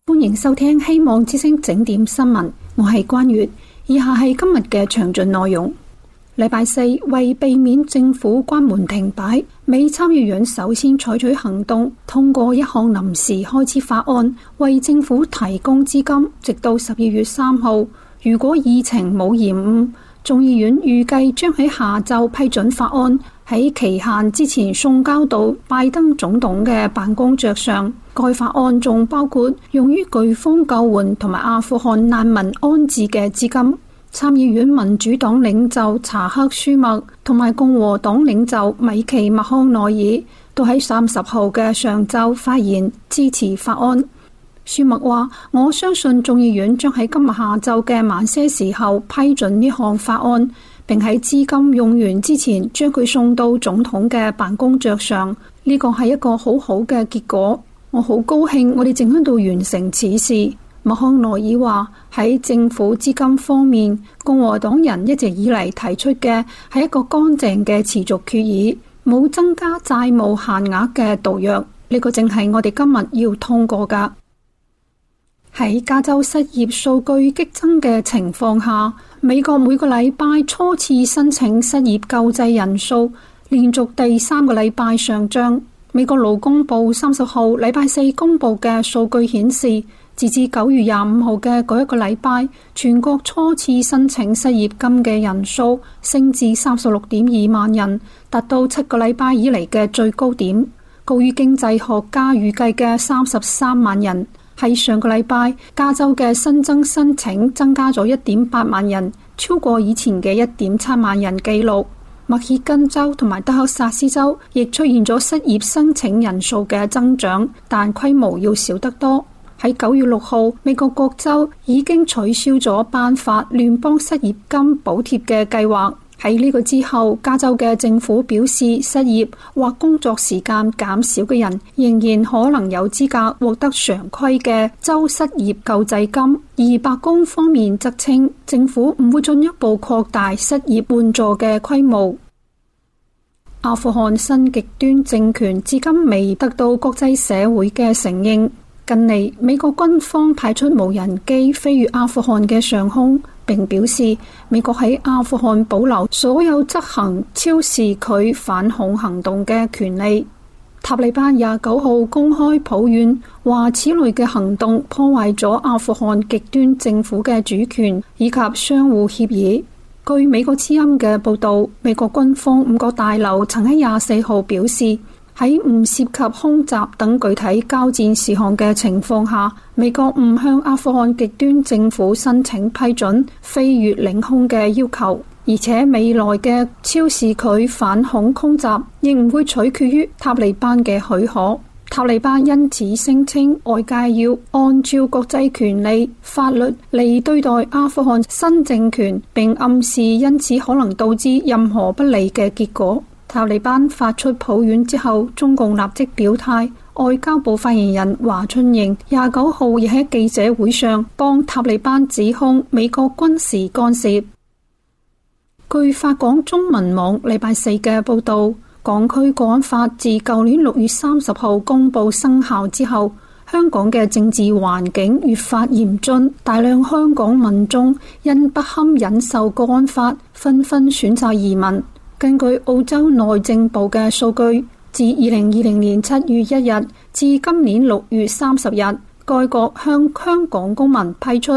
歡迎收聽希望之聲整點新聞，我係關月。以下係今日嘅詳盡內容。禮拜四，為避免政府關門停擺，美參議院首先採取行動，通過一項臨時開支法案，為政府提供資金，直到12月3號。如果議程冇延誤，眾議院預計將喺下晝批准法案，喺期限之前送交到拜登總統嘅辦公桌上。該法案仲包括用於颶風救援同埋阿富汗難民安置嘅資金。參議院民主黨領袖查克舒默同埋共和黨領袖米奇麥康奈爾都喺30號嘅上晝發言支持法案。舒默話：我相信眾議院將喺今日下晝嘅晚些時候批准呢項法案，並喺資金用完之前將佢送到總統嘅辦公桌上。呢個係一個好好嘅結果，我好高興我哋正喺度完成此事。麥康奈爾話：喺政府資金方面，共和黨人一直以嚟提出嘅係一個乾淨嘅持續決議，冇增加債務限額嘅導約。呢個正係我哋今日要通過㗎。喺加州失業數據激增嘅情況下，美國每個禮拜初次申請失業救濟人數連續第3個禮拜上漲。美國勞工部30號禮拜四公布嘅數據顯示，截至9月25號嘅嗰一個禮拜，全國初次申請失業金嘅人數升至36.2萬人，達到7個禮拜以嚟嘅最高點，高於經濟學家預計嘅33萬人。喺上個禮拜，加州嘅新增申請增加咗 1.8 萬人，超過以前嘅 1.7 萬人紀錄。密歇根州同埋德克薩斯州亦出現咗失業申請人數嘅增長，但規模要少得多。喺9月6號，美國各州已經取消咗頒發聯邦失業金補貼嘅計劃。喺呢個之後，加州嘅政府表示，失業或工作時間減少嘅人仍然可能有資格獲得常規嘅州失業救濟金。而白宮方面則稱，政府唔會進一步擴大失業援助嘅規模。阿富汗新極端政權至今未得到國際社會嘅承認。近嚟，美國軍方派出無人機飛越阿富汗嘅上空，並表示美國喺阿富汗保留所有執行超視距反恐行動嘅權利。塔利班29號公開抱怨，話此類嘅行動破壞咗阿富汗極端政府嘅主權以及相互協議。據美國之音嘅報道，美國軍方5個大樓曾喺24號表示，喺唔涉及空襲等具體交戰事項嘅情況下，美國唔向阿富汗極端政府申請批准飛越領空嘅要求，而且未來嘅超視距反恐空襲亦唔會取決於塔利班嘅許可。塔利班因此聲稱外界要按照國際權利法律嚟對待阿富汗新政權，並暗示因此可能導致任何不利嘅結果。塔利班發出抱怨之後，中共立即表態。外交部發言人華春瑩29號亦喺記者會上幫塔利班指控美國軍事干涉。據法港中文網禮拜四嘅報道，港區國安法自舊年6月30號公布生效之後，香港嘅政治環境越發嚴峻，大量香港民眾因不堪忍受國安法，紛紛選擇移民。根據澳洲內政部嘅數據，自2020年7月1日至今年6月30日，該國向香港公民批出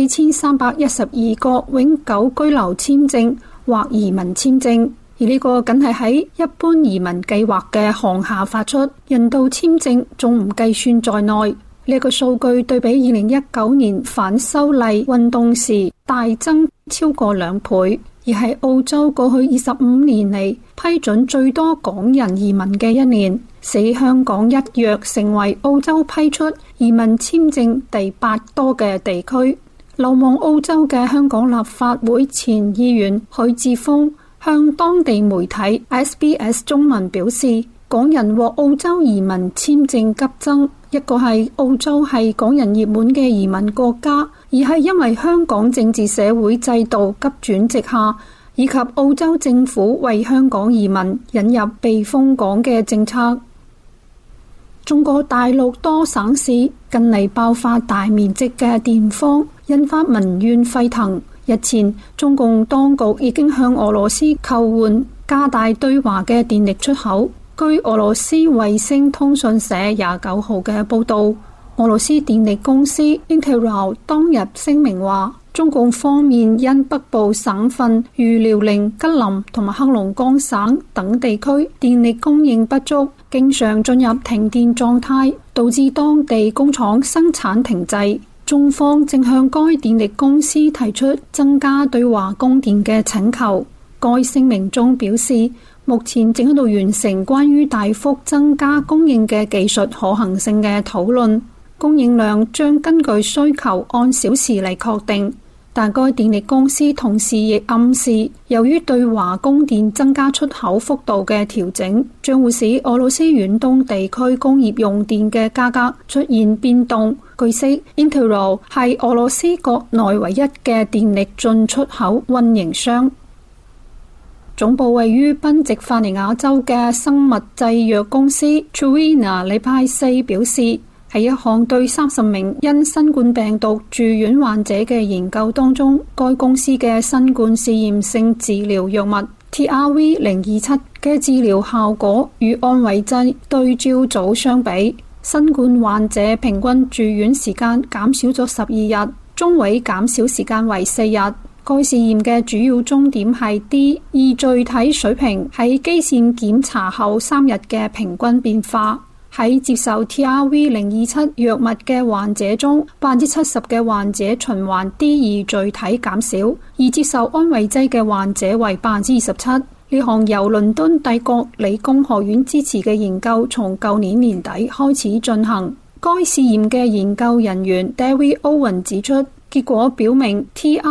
4312個永久居留簽證或移民簽證，而呢個僅係喺一般移民計劃嘅項下發出，人道簽證仲唔計算在內。呢個數據對比2019年反修例運動時大增超過2倍。而係澳洲過去25年嚟批准最多港人移民嘅一年，使香港一躍成為澳洲批出移民簽證第8多嘅地區。流亡澳洲嘅香港立法會前議員許智峰向當地媒體 SBS 中文表示，港人獲澳洲移民簽證急增，一個係澳洲係港人熱門嘅移民國家，而係因為香港政治社會制度急轉直下，以及澳洲政府為香港移民引入避風港嘅政策。中國大陸多省市近嚟爆發大面積嘅電荒，引發民怨沸騰。日前，中共當局已經向俄羅斯求援，加大對華嘅電力出口。據俄羅斯衛星通訊社29號嘅報道，俄羅斯電力公司 Intel 當日聲明話，中共方面因北部省份如遼寧、吉林同埋黑龍江省等地區電力供應不足，經常進入停電狀態，導致當地工廠生產停滯。中方正向該電力公司提出增加對華供電嘅請求。該聲明中表示，目前正喺度完成關於大幅增加供應嘅技術可行性嘅討論，供應量將根據需求按小時嚟確定。但該電力公司同時亦暗示，由於對華供電增加出口幅度嘅調整，將會使俄羅斯遠東地區工業用電嘅價格出現變動。據悉 Intel 係俄羅斯國內唯一嘅電力進出口運營商。總部位於賓夕法尼亞州嘅生物製藥公司 Truvena 禮拜四表示，喺一項對30名因新冠病毒住院患者嘅研究當中，該公司嘅新冠試驗性治療藥物 TRV-027 嘅治療效果與安慰劑對照組相比，新冠患者平均住院時間減少咗12日，中位減少時間為4日。該試驗嘅主要終點係 D 二聚體水平喺基線檢查後3日嘅平均變化。喺接受 TRV-027 藥物嘅患者中，70% 嘅患者循環 D 二聚體減少，而接受安慰劑嘅患者為27%。呢項由倫敦帝國理工學院支持嘅研究，從舊年年底開始進行。該試驗嘅研究人員 David Owen 指出，結果表明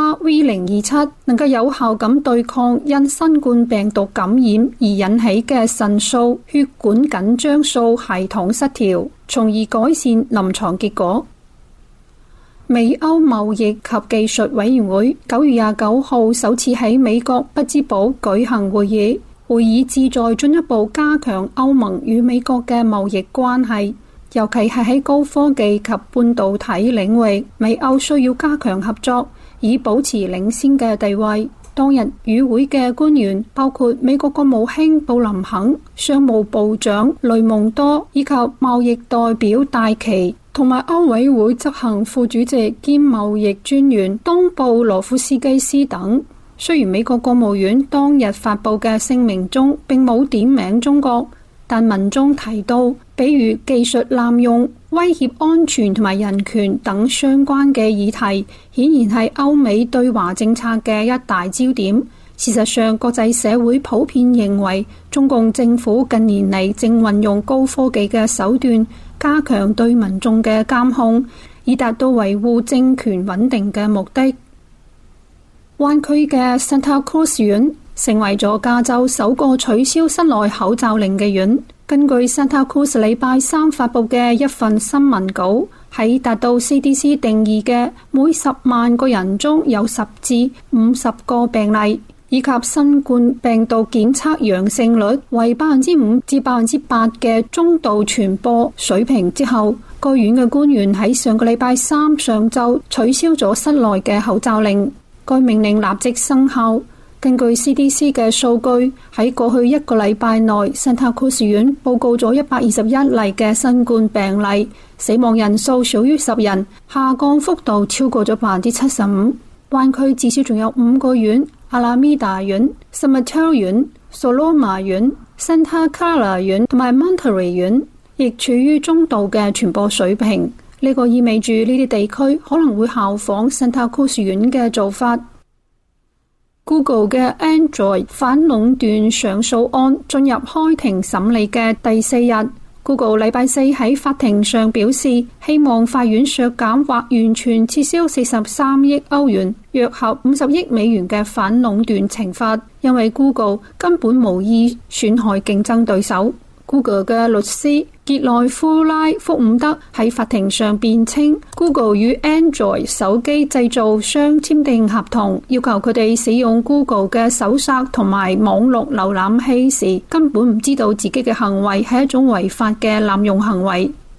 TRV-027 能夠有效咁對抗因新冠病毒感染而引起嘅腎素血管緊張素系統失調，從而改善臨床結果。美歐貿易及技術委員會9月29號首次喺美國匹茲堡舉行會議，會議旨在進一步加強歐盟與美國嘅貿易關係。尤其係喺高科技及半導體領域，美歐需要加強合作，以保持領先嘅地位。當日與會嘅官員包括美國國務卿布林肯、商務部長雷蒙多以及貿易代表戴琪，同埋歐委會執行副主席兼貿易專員東布羅夫斯基斯等。雖然美國國務院當日發佈嘅聲明中並冇點名中國，但文中提到，比如技術濫用、威脅安全同埋人權等相關嘅議題，顯然係歐美對華政策嘅一大焦點。事實上，國際社會普遍認為，中共政府近年嚟正運用高科技嘅手段，加強對民眾嘅監控，以達到維護政權穩定嘅目的。灣區嘅 Santa Cruz 縣成為咗加州首個取消室內口罩令嘅縣。根據 Santa Cruz 禮拜三發佈嘅一份新聞稿，喺達到 CDC 定義嘅每10萬個人中有10至50個病例，以及新冠病毒檢測陽性率為5%至8%嘅中度傳播水平之後，該縣嘅官員喺上個禮拜三上晝取消咗室內嘅口罩令。該命令立即生效。根據 CDC 嘅數據，喺過去一個禮拜內，Santa Cruz 縣報告咗121例嘅新冠病例，死亡人數少於10人，下降幅度超過咗75%。灣區至少仲有5個縣：阿拉米達縣、San Mateo 縣、Sonoma 縣、Santa Clara 縣同埋 Monterey 縣，亦處於中度嘅傳播水平。呢個意味住呢啲地區可能會效仿 Santa Cruz 縣嘅做法。Google 嘅 Android 反壟斷上訴案進入開庭審理嘅第4日。Google 禮拜四喺法庭上表示，希望法院削減或完全撤銷43億歐元，約合50億美元嘅反壟斷懲罰，因為 Google 根本無意損害競爭對手。Google 嘅律師傑內夫拉福伍德喺法庭上辯稱 ，Google 與 Android 手機製造商簽訂合同，要求佢哋使用 Google 嘅搜索同埋網絡瀏覽器時，根本唔知道自己嘅行為係一種違法嘅濫用行為。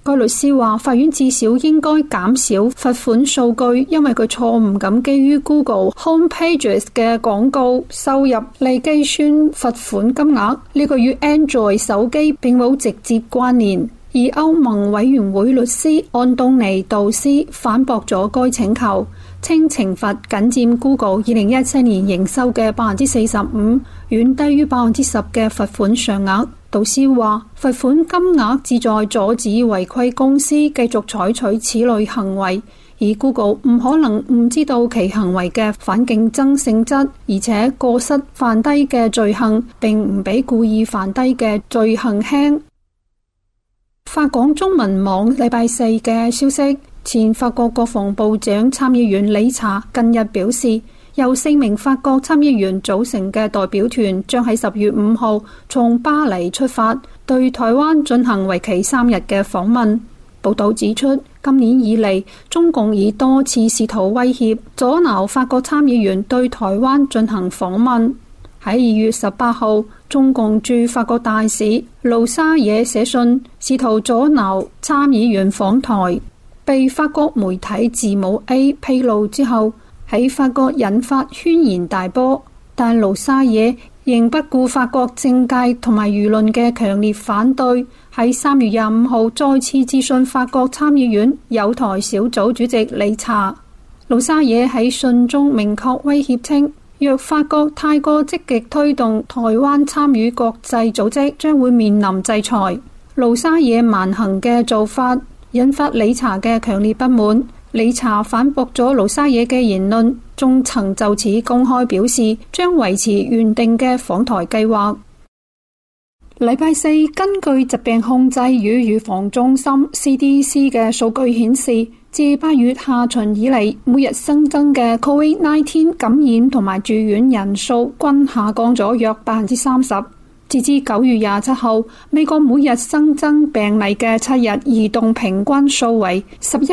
該律師話，法院至少應該減少罰款數據，因為佢錯誤咁基於 Google Homepages 嘅廣告收入嚟計算罰款金額，呢個與 Android 手機並冇直接關聯。而歐盟委員會律師安東尼杜斯反駁咗該請求，稱懲罰僅佔 Google 2017年營收嘅45%，遠低於10%嘅罰款上額。杜斯話，罰款金額旨在阻止違規公司繼續採取此類行為，而 Google 唔可能唔知道其行為嘅反競爭性質，而且過失犯低嘅罪行並唔比故意犯低嘅罪行輕。法廣中文網禮拜四嘅消息，前法國國防部長參議員理查近日表示，由4名法國參議員組成嘅代表團將喺10月5號從巴黎出發，對台灣進行為期3日嘅訪問。報道指出，今年以嚟，中共已多次試圖威脅阻撓法國參議員對台灣進行訪問。喺2月18號，中共駐法國大使盧沙野寫信，試圖阻撓參議員訪台，被法國媒體字母 A 披露之後，喺法國引發軒然大波，但盧沙野仍不顧法國政界同埋輿論嘅強烈反對，喺3月25號再次致信法國參議院友台小組主席理查。盧沙野喺信中明確威脅稱，若法國太過積極推動台灣參與國際組織，將會面臨制裁。盧沙野蠻行嘅做法引發理查嘅強烈不滿。理查反駁咗盧沙野嘅言論，仲曾就此公開表示將維持原定嘅訪台計劃。禮拜四，根據疾病控制與預防中心 CDC 嘅數據顯示，自8月下旬以嚟，每日新增嘅 COVID-19 感染同埋住院人數均下降咗約30%。截至9月27號，美國每日新增病例嘅7日移動平均數為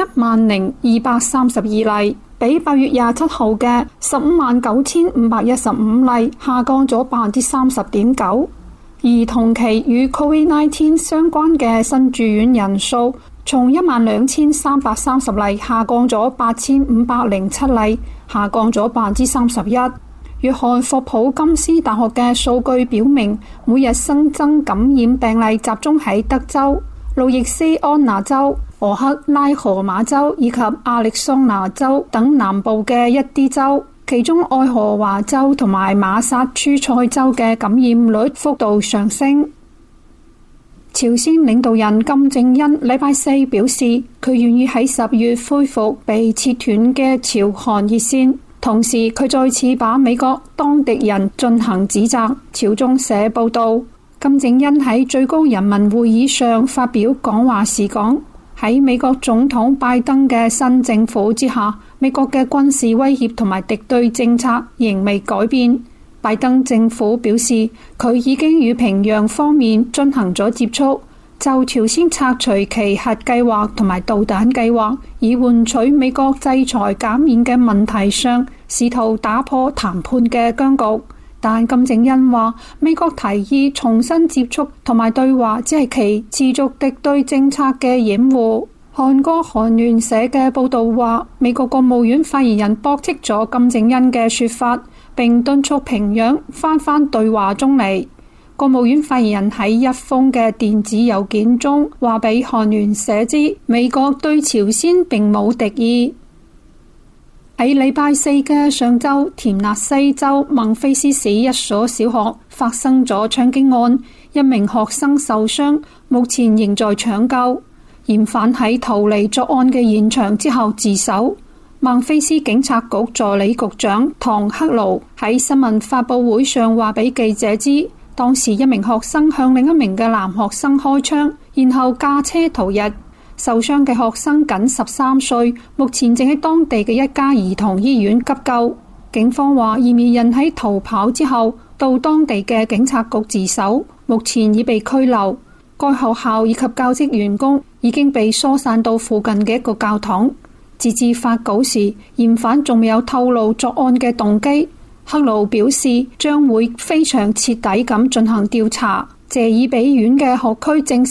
110232例，比8月27號嘅159,515例下降咗30.9%。而同期與 COVID-19 相關嘅新住院人數從12,330例下降咗8,507例，下降咗31%。約翰霍普金斯大學嘅數據表明，每日新增感染病例集中喺德州、路易斯安那州、俄克拉荷馬州以及亞利桑那州等南部嘅一啲州，其中愛荷華州同埋馬薩諸塞州嘅感染率幅度上升。朝鮮領導人金正恩禮拜四表示，佢願意喺10月恢復被切斷嘅朝韓熱線。同時，佢再次把美國當敵人進行指責。朝中社報道，金正恩喺最高人民會議上發表講話時講，喺美國總統拜登嘅新政府之下，美國嘅軍事威脅同埋敵對政策仍未改變。拜登政府表示，佢已經與平壤方面進行咗接觸，就朝鮮拆除其核計劃同埋導彈計劃，以換取美國制裁減免嘅問題上，試圖打破談判嘅僵局。但金正恩話，美國提議重新接觸同埋對話，只係其持續敵對政策嘅掩護。韓國韓聯社嘅報道話，美國國務院發言人駁斥咗金正恩嘅說法，並敦促平壤返對話中嚟。國務院發言人喺一封嘅電子郵件中話俾韓聯社知，美國對朝鮮並冇敵意。喺禮拜四嘅上晝，田納西州孟菲斯市一所小學發生咗槍擊案，一名學生受傷，目前仍在搶救。嫌犯喺逃離作案嘅現場之後自首。孟菲斯警察局助理局長唐克勞喺新聞發佈會上話俾記者知，當時一名學生向另一名嘅男學生開槍，然後駕車逃逸。受傷嘅學生僅13歲，目前正喺當地嘅一家兒童醫院急救。警方話，嫌疑人喺逃跑之後到當地嘅警察局自首，目前已被拘留。該學校以及教職員工已經被疏散到附近嘅一個教堂。截至發稿時，嫌犯仲未有透露作案嘅動機。克勞表示將會非常徹底咁進行調查。謝爾比縣嘅學區證實，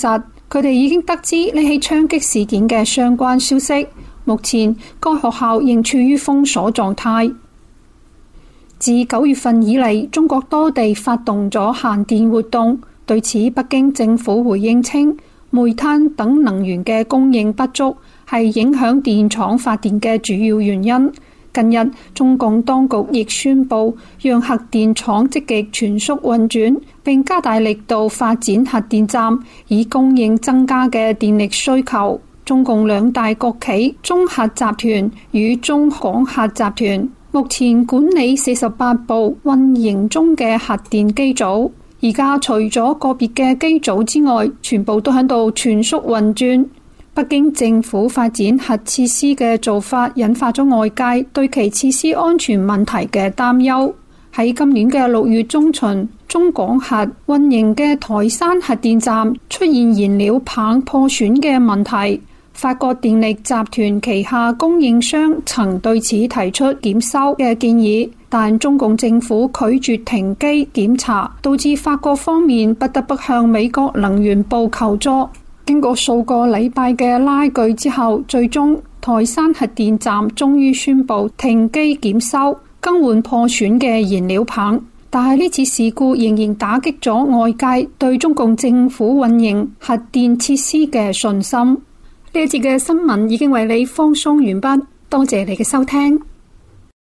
佢哋已經得知呢起槍擊事件嘅相關消息。目前該學校仍處於封鎖狀態。自9月份以嚟，中國多地發動咗限電活動。對此，北京政府回應稱，煤炭等能源嘅供應不足係影響電廠發電嘅主要原因。近日，中共當局亦宣布讓核電廠積極全速運轉，並加大力度發展核電站，以供應增加嘅電力需求。中共兩大國企中核集團與中廣核集團目前管理48部運營中嘅核電機組，而家除咗個別嘅機組之外，全部都喺度全速運轉。北京政府發展核設施嘅做法引發咗外界對其設施安全問題嘅擔憂。喺今年嘅6月中旬，中廣核運營嘅台山核電站出現燃料棒破損嘅問題。法國電力集團旗下供應商曾對此提出檢修嘅建議，但中共政府拒絕停機檢查，導致法國方面不得不向美國能源部求助。經過數個禮拜嘅拉鋸之後，最終台山核電站終於宣布停機檢修，更換破損嘅燃料棒。但係呢次事故仍然打擊咗外界對中共政府運營核電設施嘅信心。呢一節嘅新聞已經為你放送完畢，多謝你嘅收聽。